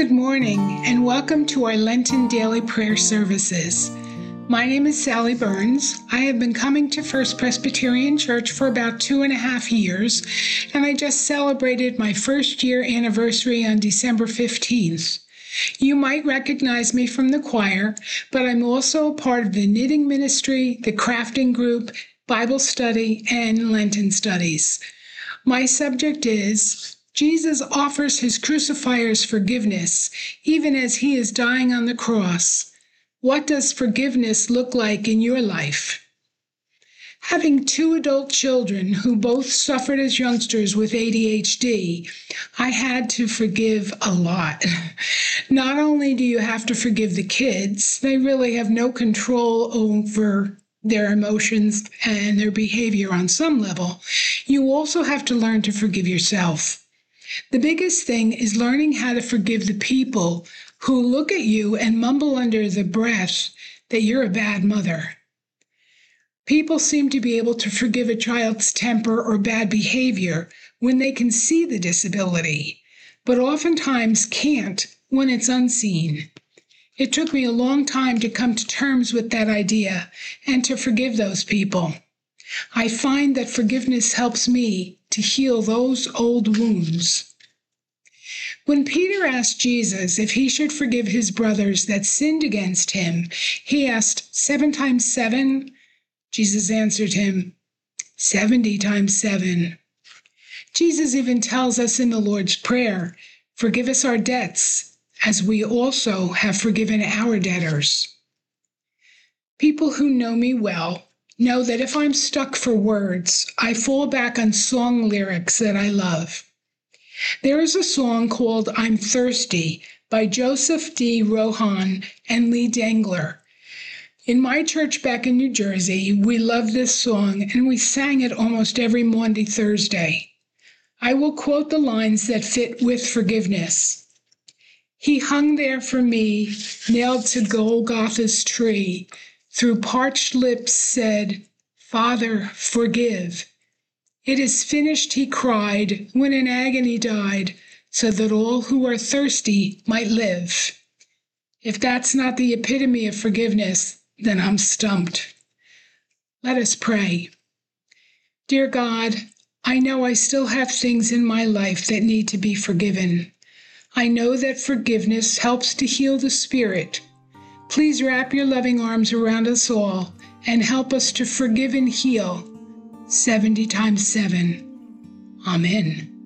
Good morning, and welcome to our Lenten Daily Prayer Services. My name is Sally Burns. I have been coming to First Presbyterian Church for about 2.5 years, and I just celebrated my first year anniversary on December 15th. You might recognize me from the choir, but I'm also a part of the knitting ministry, the crafting group, Bible study, and Lenten studies. My subject is Jesus offers his crucifiers forgiveness, even as he is dying on the cross. What does forgiveness look like in your life? Having 2 adult children who both suffered as youngsters with ADHD, I had to forgive a lot. Not only do you have to forgive the kids, they really have no control over their emotions and their behavior on some level. You also have to learn to forgive yourself. The biggest thing is learning how to forgive the people who look at you and mumble under the breath that you're a bad mother. People seem to be able to forgive a child's temper or bad behavior when they can see the disability, but oftentimes can't when it's unseen. It took me a long time to come to terms with that idea and to forgive those people. I find that forgiveness helps me to heal those old wounds. When Peter asked Jesus if he should forgive his brothers that sinned against him, he asked, 7 times 7? Jesus answered him, 70 times 7. Jesus even tells us in the Lord's Prayer, forgive us our debts, as we also have forgiven our debtors. People who know me well know that if I'm stuck for words, I fall back on song lyrics that I love. There is a song called I'm Thirsty by Joseph D. Rohan and Lee Dengler. In my church back in New Jersey, we love this song and we sang it almost every Maundy Thursday. I will quote the lines that fit with forgiveness. He hung there for me, nailed to Golgotha's tree, through parched lips said, Father, forgive. It is finished, he cried, when in agony died, so that all who are thirsty might live. If that's not the epitome of forgiveness, then I'm stumped. Let us pray. Dear God, I know I still have things in my life that need to be forgiven. I know that forgiveness helps to heal the spirit. Please wrap your loving arms around us all and help us to forgive and heal 70 times 7. Amen.